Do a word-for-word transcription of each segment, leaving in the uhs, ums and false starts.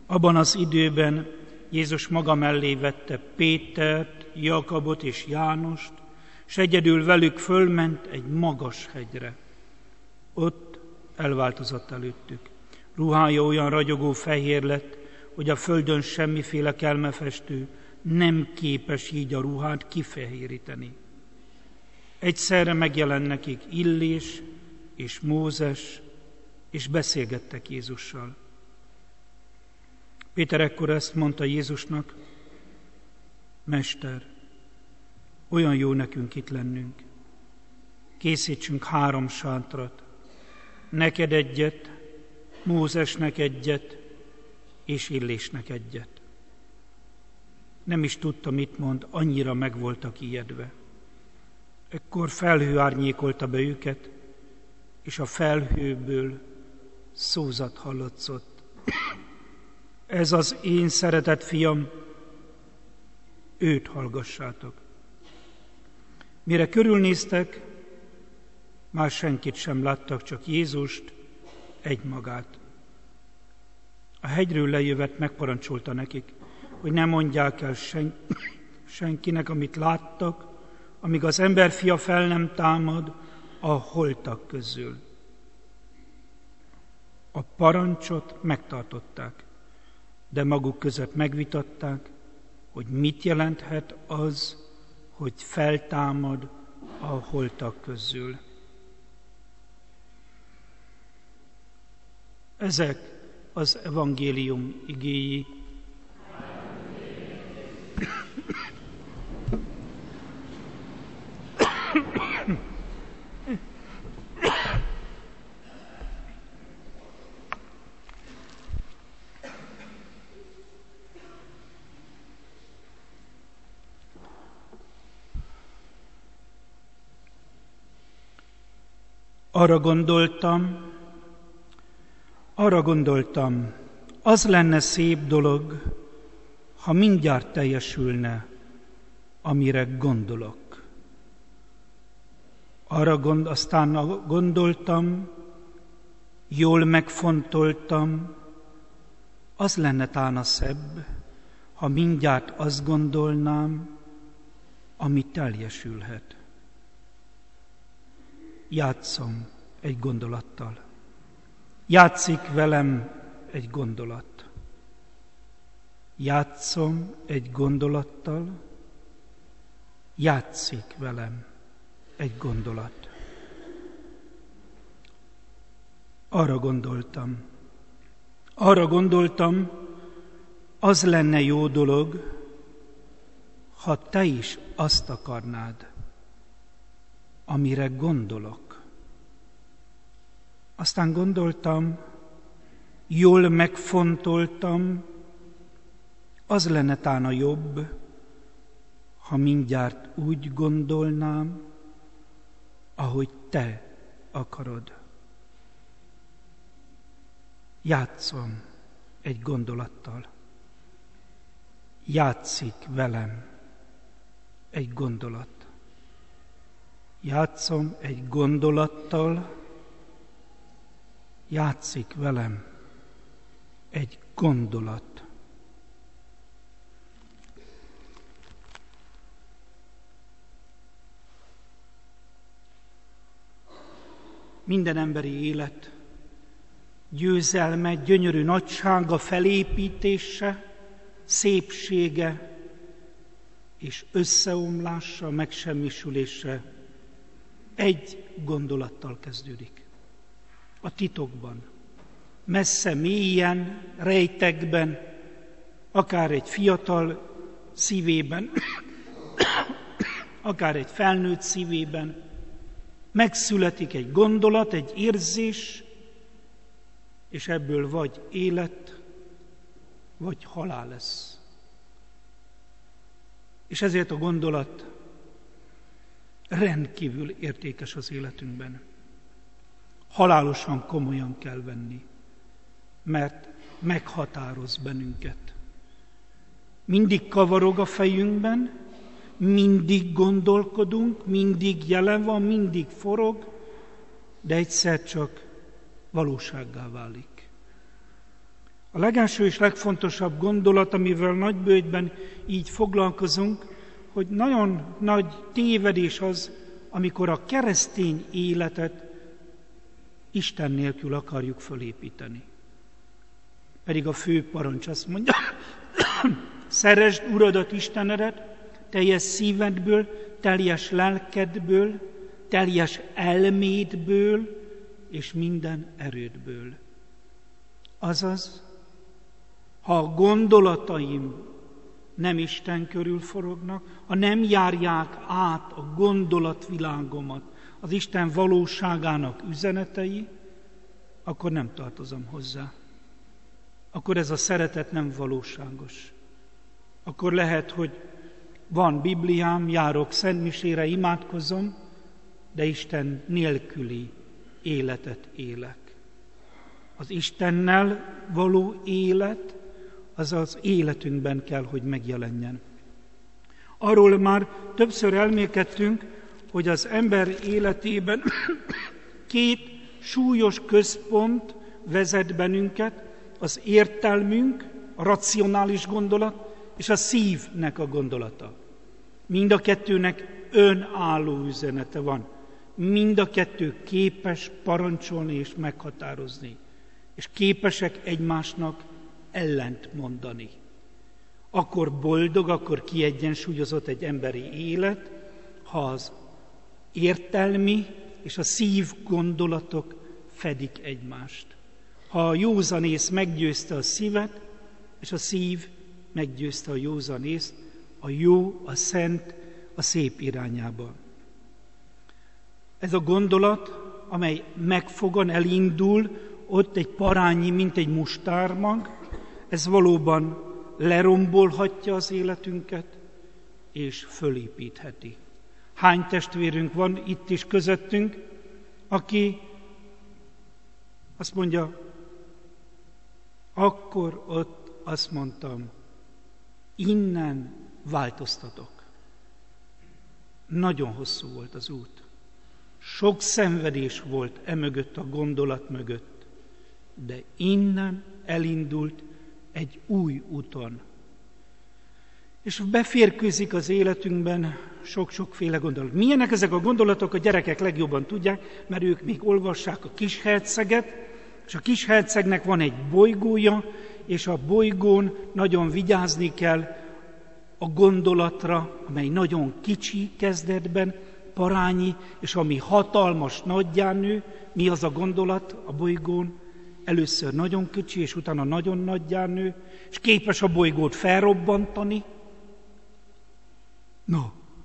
Abban az időben Jézus maga mellé vette Pétert, Jakabot és Jánost, s egyedül velük fölment egy magas hegyre. Ott elváltozott előttük. Ruhája olyan ragyogó fehér lett, hogy a földön semmiféle kelmefestő nem képes így a ruhát kifehéríteni. Egyszerre megjelent nekik Illés és Mózes, és beszélgettek Jézussal. Péter ekkor ezt mondta Jézusnak: Mester, olyan jó nekünk itt lennünk. Készítsünk három sátrat, neked egyet, Mózesnek egyet, és Illésnek egyet. Nem is tudta, mit mond, annyira meg voltak ijedve. Ekkor felhő árnyékolta be őket, és a felhőből szózat hallatszott. Ez az én szeretett fiam, őt hallgassátok. Mire körülnéztek, már senkit sem láttak, csak Jézust egymagát. A hegyről lejövet megparancsolta nekik, hogy ne mondják el sen- senkinek, amit láttak, amíg az emberfia fel nem támad a holtak közül. A parancsot megtartották, de maguk között megvitatták, hogy mit jelenthet az, hogy feltámad a holtak közül. Ezek az evangélium igéi. Arra gondoltam, arra gondoltam, az lenne szép dolog, ha mindjárt teljesülne, amire gondolok. Arra gond, aztán gondoltam, jól megfontoltam, az lenne tán a szebb, ha mindjárt azt gondolnám, ami teljesülhet. Játszom egy gondolattal. Játszik velem egy gondolat. Játszom egy gondolattal, játszik velem egy gondolat. Arra gondoltam, arra gondoltam, az lenne jó dolog, ha te is azt akarnád, amire gondolok. Aztán gondoltam, jól megfontoltam, az lenne tán a jobb, ha mindjárt úgy gondolnám, ahogy te akarod. Játszom egy gondolattal. Játszik velem egy gondolat. Játszom egy gondolattal, játszik velem egy gondolat. Minden emberi élet győzelme, gyönyörű nagysága, felépítése, szépsége és összeomlása, megsemmisülése egy gondolattal kezdődik. A titokban, messze, mélyen, rejtekben, akár egy fiatal szívében, akár egy felnőtt szívében megszületik egy gondolat, egy érzés, és ebből vagy élet, vagy halál lesz. És ezért a gondolat rendkívül értékes az életünkben. Halálosan komolyan kell venni, mert meghatároz bennünket. Mindig kavarog a fejünkben, mindig gondolkodunk, mindig jelen van, mindig forog, de egyszer csak valósággá válik. A legelső és legfontosabb gondolat, amivel nagybőjtben így foglalkozunk, hogy nagyon nagy tévedés az, amikor a keresztény életet Isten nélkül akarjuk fölépíteni. Pedig a fő parancs azt mondja, szeresd Uradat, Istenedet, teljes szívedből, teljes lelkedből, teljes elmédből és minden erődből. Azaz, ha a gondolataim nem Isten körül forognak, ha nem járják át a gondolatvilágomat az Isten valóságának üzenetei, akkor nem tartozom hozzá. Akkor ez a szeretet nem valóságos. Akkor lehet, hogy van Bibliám, járok szentmisére, imádkozom, de Isten nélküli életet élek. Az Istennel való élet, az az életünkben kell, hogy megjelenjen. Arról már többször elmélkedtünk, hogy az ember életében két súlyos központ vezet bennünket, az értelmünk, a racionális gondolat, és a szívnek a gondolata. Mind a kettőnek önálló üzenete van. Mind a kettő képes parancsolni és meghatározni. És képesek egymásnak ellent mondani. Akkor boldog, akkor kiegyensúlyozott egy emberi élet, ha az értelmi és a szív gondolatok fedik egymást. Ha a józanész meggyőzte a szívet, és a szív meggyőzte a józanészt, a jó, a szent, a szép irányába. Ez a gondolat, amely megfogan, elindul, ott egy parányi, mint egy mustármag, ez valóban lerombolhatja az életünket, és fölépítheti. Hány testvérünk van itt is közöttünk, aki azt mondja, akkor ott azt mondtam, innen változtatok. Nagyon hosszú volt az út. Sok szenvedés volt emögött, a gondolat mögött, de innen elindult egy új úton. És beférkőzik az életünkben sok-sokféle gondolat. Milyenek ezek a gondolatok, a gyerekek legjobban tudják, mert ők még olvassák a Kisherceget, és a Kishercegnek van egy bolygója, és a bolygón nagyon vigyázni kell a gondolatra, amely nagyon kicsi kezdetben, parányi, és ami hatalmas, nagyjá nő. Mi az a gondolat a bolygón? Először nagyon kicsi, és utána nagyon nagyjá nő, és képes a bolygót felrobbantani. No,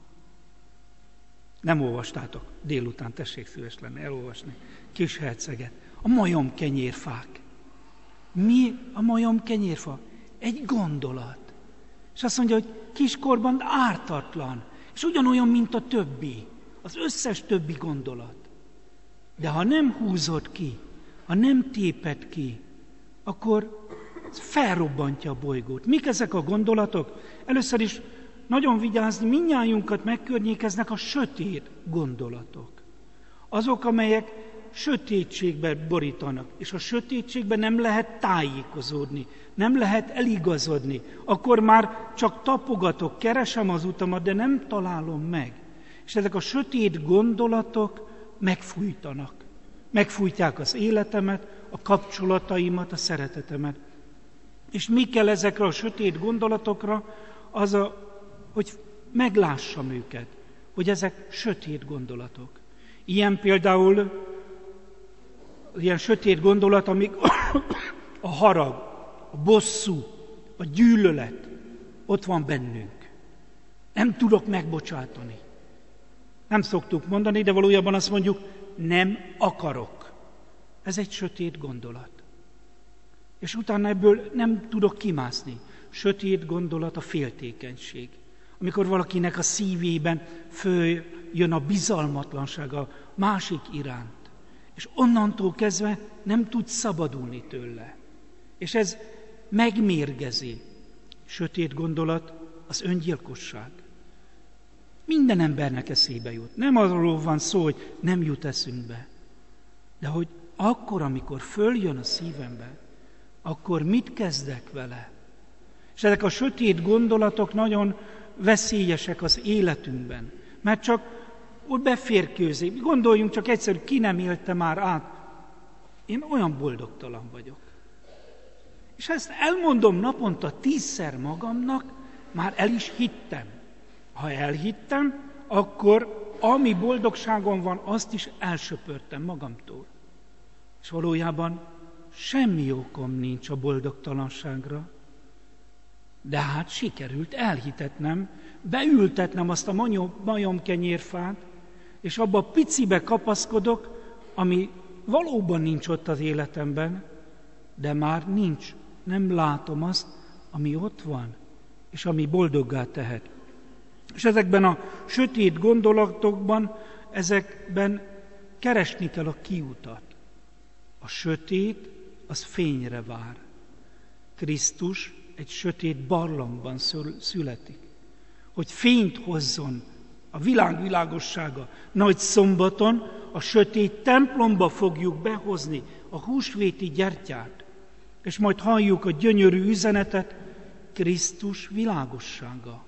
nem olvastátok, délután tessék szíves lenne elolvasni Kisherceget. A majom kenyérfák. Mi a majom kenyérfa? Egy gondolat. És azt mondja, hogy kiskorban ártatlan, és ugyanolyan, mint a többi, az összes többi gondolat. De ha nem húzod ki, ha nem téped ki, akkor felrobbantja a bolygót. Mik ezek a gondolatok? Először is nagyon vigyázni, mindnyájunkat megkörnyékeznek a sötét gondolatok. Azok, amelyek sötétségbe borítanak, és a sötétségben nem lehet tájékozódni, nem lehet eligazodni. Akkor már csak tapogatok, keresem az utamat, de nem találom meg. És ezek a sötét gondolatok megfújtanak. Megfújtják az életemet, a kapcsolataimat, a szeretetemet. És mi kell ezekre a sötét gondolatokra? Az a, hogy meglássam őket, hogy ezek sötét gondolatok. Ilyen például, ilyen sötét gondolat, amik a harag, a bosszú, a gyűlölet ott van bennünk. Nem tudok megbocsátani. Nem szoktuk mondani, de valójában azt mondjuk, nem akarok. Ez egy sötét gondolat. És utána ebből nem tudok kimászni. Sötét gondolat a féltékenység. Amikor valakinek a szívében följön a bizalmatlanság a másik iránt. És onnantól kezdve nem tud szabadulni tőle. És ez megmérgezi. Sötét gondolat az öngyilkosság. Minden embernek eszébe jut. Nem arról van szó, hogy nem jut eszünkbe. De hogy akkor, amikor följön a szívembe, akkor mit kezdek vele? És ezek a sötét gondolatok nagyon veszélyesek az életünkben, mert csak úgy beférkőzik. Gondoljunk csak egyszer, ki nem élte már át. Én olyan boldogtalan vagyok. És ezt elmondom naponta tízszer magamnak, már el is hittem. Ha elhittem, akkor ami boldogságom van, azt is elsöpörtem magamtól. És valójában semmi okom nincs a boldogtalanságra, de hát sikerült elhitetnem, beültetnem azt a majomkenyérfát, és abba a picibe kapaszkodok, ami valóban nincs ott az életemben, de már nincs, nem látom azt, ami ott van, és ami boldoggá tehet. És ezekben a sötét gondolatokban, ezekben keresni kell a kiutat. A sötét, az fényre vár. Krisztus egy sötét barlangban születik, hogy fényt hozzon a világ világossága. Nagy szombaton a sötét templomba fogjuk behozni a húsvéti gyertyát, és majd halljuk a gyönyörű üzenetet, Krisztus világossága.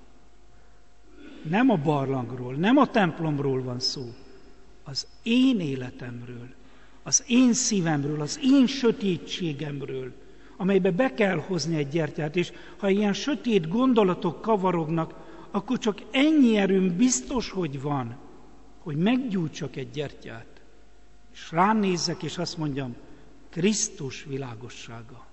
Nem a barlangról, nem a templomról van szó, az én életemről, az én szívemről, az én sötétségemről, amelybe be kell hozni egy gyertyát, és ha ilyen sötét gondolatok kavarognak, akkor csak ennyi erőm biztos, hogy van, hogy meggyújtsak egy gyertyát, és ránézzek, és azt mondjam, Krisztus világossága.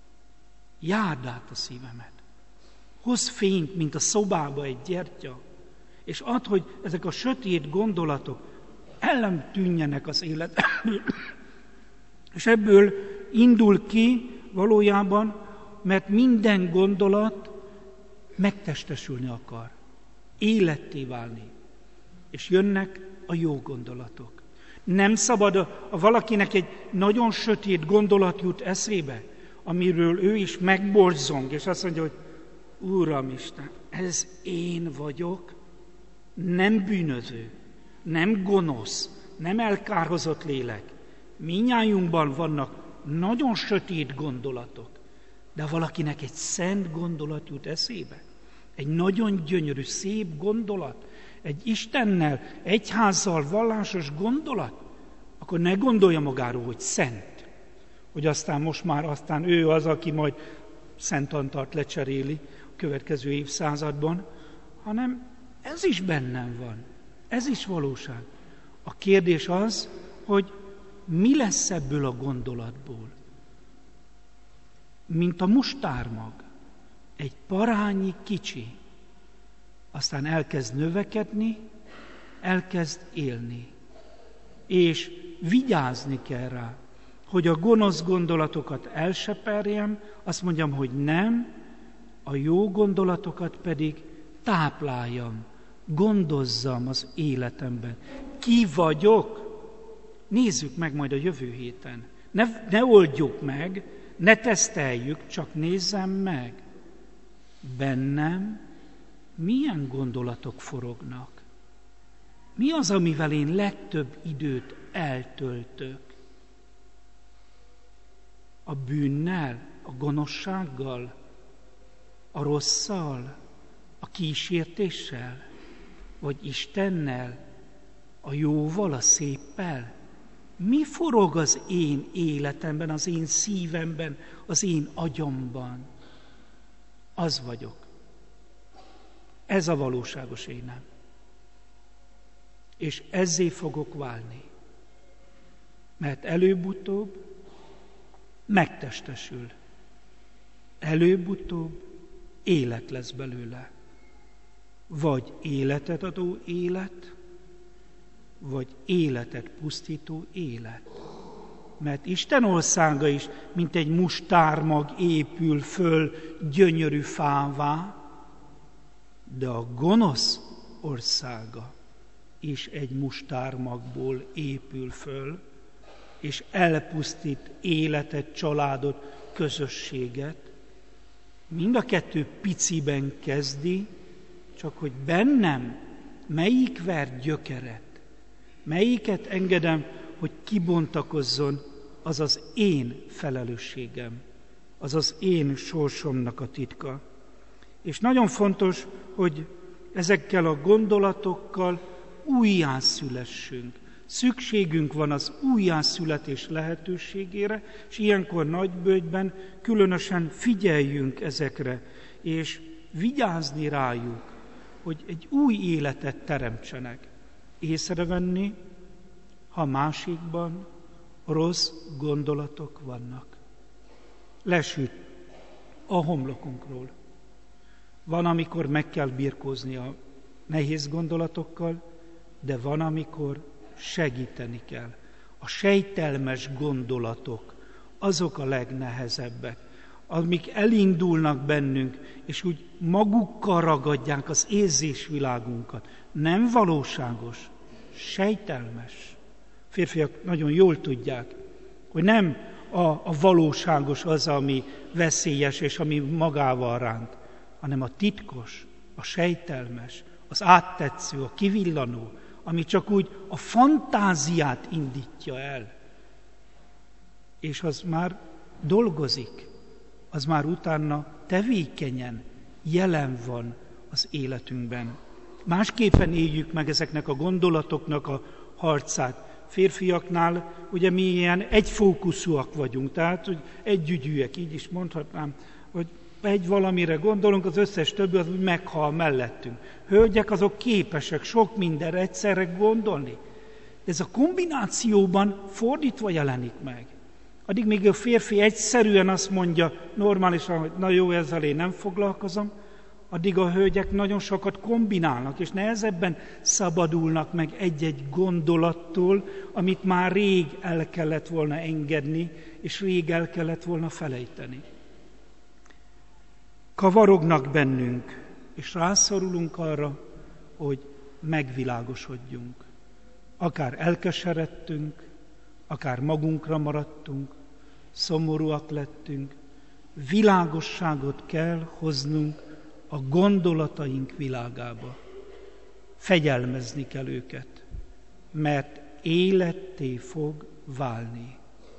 Járd át a szívemet. Hozz fényt, mint a szobába egy gyertya, és add, hogy ezek a sötét gondolatok ellen tűnjenek az életemből. És ebből indul ki valójában, mert minden gondolat megtestesülni akar, életté válni, és jönnek a jó gondolatok. Nem szabad, a valakinek egy nagyon sötét gondolat jut eszébe, amiről ő is megborzong, és azt mondja, hogy Uramisten, ez én vagyok, nem bűnöző, nem gonosz, nem elkárhozott lélek. Mindnyájunkban vannak nagyon sötét gondolatok, de valakinek egy szent gondolat jut eszébe, egy nagyon gyönyörű, szép gondolat, egy Istennel, egyházzal vallásos gondolat, akkor ne gondolja magáról, hogy szent, hogy aztán most már aztán ő az, aki majd Szent Antalt lecseréli a következő évszázadban, hanem ez is bennem van, ez is valóság. A kérdés az, hogy mi lesz ebből a gondolatból. Mint a mustármag, egy parányi kicsi, aztán elkezd növekedni, elkezd élni. És vigyázni kell rá, hogy a gonosz gondolatokat elseperjem, azt mondjam, hogy nem, a jó gondolatokat pedig tápláljam, gondozzam az életemben. Ki vagyok? Nézzük meg majd a jövő héten. Ne, ne oldjuk meg, ne teszteljük, csak nézzem meg. Bennem milyen gondolatok forognak? Mi az, amivel én legtöbb időt eltöltök? A bűnnel, a gonoszsággal, a rosszal, a kísértéssel, vagy Istennel, a jóval, a széppel? Mi forog az én életemben, az én szívemben, az én agyamban? Az vagyok. Ez a valóságos énem. És ezzé fogok válni. Mert előbb-utóbb megtestesül. Előbb-utóbb élet lesz belőle. Vagy életet adó élet, vagy életet pusztító élet. Mert Isten országa is, mint egy mustármag épül föl gyönyörű fává, de a gonosz országa is egy mustármagból épül föl, és elpusztít életet, családot, közösséget. Mind a kettő piciben kezdi, csak hogy bennem melyik ver gyökeret, melyiket engedem, hogy kibontakozzon, az az én felelősségem. az az én sorsomnak a titka. És nagyon fontos, hogy ezekkel a gondolatokkal újjászülessünk. Szükségünk van az újjászületés lehetőségére, és ilyenkor Nagyböjtben különösen figyeljünk ezekre, és vigyázni rájuk, hogy egy új életet teremtsenek. Észrevenni, ha másikban rossz gondolatok vannak. Lesüt a homlokunkról. Van, amikor meg kell birkózni a nehéz gondolatokkal, de van, amikor segíteni kell. A sejtelmes gondolatok, azok a legnehezebbek, amik elindulnak bennünk, és úgy magukkal ragadják az érzésvilágunkat. Nem valóságos, sejtelmes. Férfiak nagyon jól tudják, hogy nem a, a valóságos az, ami veszélyes, és ami magával ránt, hanem a titkos, a sejtelmes, az áttetsző, a kivillanó, ami csak úgy a fantáziát indítja el. És az már dolgozik, az már utána tevékenyen jelen van az életünkben. Másképpen éljük meg ezeknek a gondolatoknak a harcát. Férfiaknál ugye mi ilyen egyfókuszúak vagyunk, tehát hogy együgyűek, így is mondhatnám, hogy egy valamire gondolunk, az összes többi az úgy meghal mellettünk. Hölgyek azok képesek sok mindenre egyszerre gondolni. De ez a kombinációban fordítva jelenik meg. Addig még a férfi egyszerűen azt mondja normálisan, hogy na jó, ezzel én nem foglalkozom, addig a hölgyek nagyon sokat kombinálnak, és nehezebben szabadulnak meg egy-egy gondolattól, amit már rég el kellett volna engedni, és rég el kellett volna felejteni. Kavarognak bennünk, és rászorulunk arra, hogy megvilágosodjunk. Akár elkeseredtünk, akár magunkra maradtunk, szomorúak lettünk, világosságot kell hoznunk a gondolataink világába. Fegyelmezni kell őket, mert életté fog válni,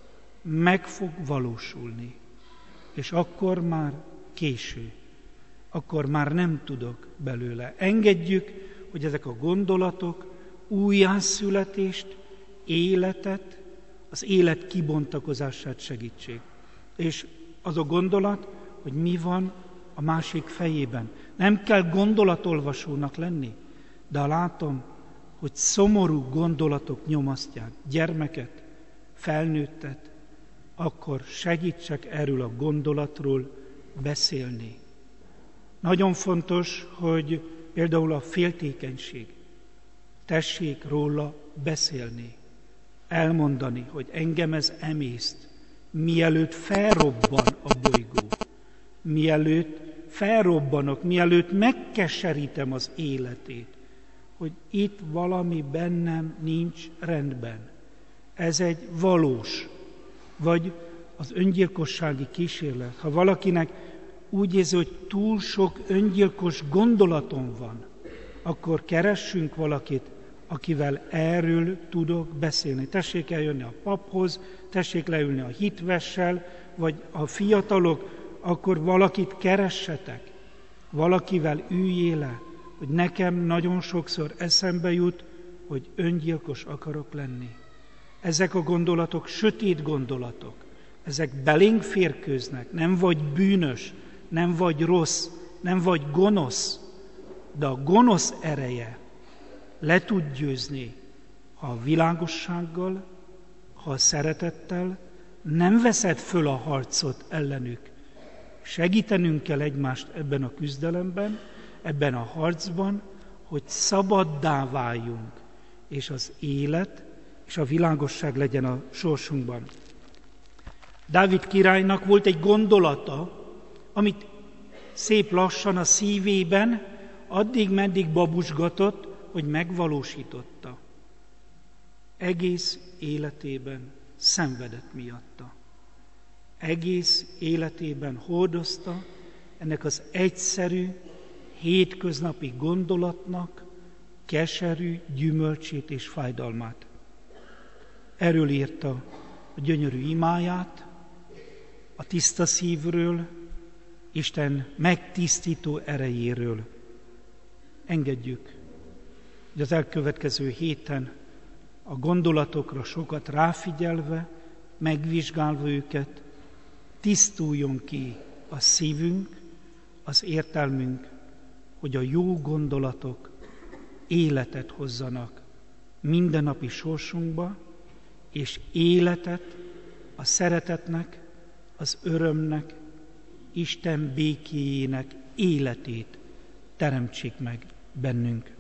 meg fog valósulni, és akkor már késő, akkor már nem tudok belőle. Engedjük, hogy ezek a gondolatok újjászületést, életet, az élet kibontakozását segítsék. És az a gondolat, hogy mi van a másik fejében. Nem kell gondolatolvasónak lenni, de ha látom, hogy szomorú gondolatok nyomasztják gyermeket, felnőttet, akkor segítsek erről a gondolatról beszélni. Nagyon fontos, hogy például a féltékenység, tessék róla beszélni, elmondani, hogy engem ez emészt, mielőtt felrobban a bolygó, mielőtt felrobbanok, mielőtt megkeserítem az életét, hogy itt valami bennem nincs rendben. Ez egy valós, vagy az öngyilkossági kísérlet. Ha valakinek úgy érzi, hogy túl sok öngyilkos gondolatom van, akkor keressünk valakit, akivel erről tudok beszélni. Tessék eljönni a paphoz, tessék leülni a hitvessel, vagy a fiatalok, akkor valakit keressetek, valakivel üljél le, hogy nekem nagyon sokszor eszembe jut, hogy öngyilkos akarok lenni. Ezek a gondolatok sötét gondolatok, ezek belénk férkőznek, nem vagy bűnös, nem vagy rossz, nem vagy gonosz, de a gonosz ereje le tud győzni, ha a világossággal, ha a szeretettel nem veszed föl a harcot ellenük. Segítenünk kell egymást ebben a küzdelemben, ebben a harcban, hogy szabaddá váljunk, és az élet és a világosság legyen a sorsunkban. Dávid királynak volt egy gondolata, amit szép lassan a szívében addig-meddig babusgatott, hogy megvalósította. Egész életében szenvedett miatta. Egész életében hordozta ennek az egyszerű, hétköznapi gondolatnak keserű gyümölcsét és fájdalmát. Erről írta a gyönyörű imáját, a tiszta szívről, Isten megtisztító erejéről. Engedjük, hogy az elkövetkező héten a gondolatokra sokat ráfigyelve, megvizsgálva őket, tisztuljon ki a szívünk, az értelmünk, hogy a jó gondolatok életet hozzanak mindennapi sorsunkba, és életet a szeretetnek, az örömnek, Isten békéjének életét teremtsék meg bennünk.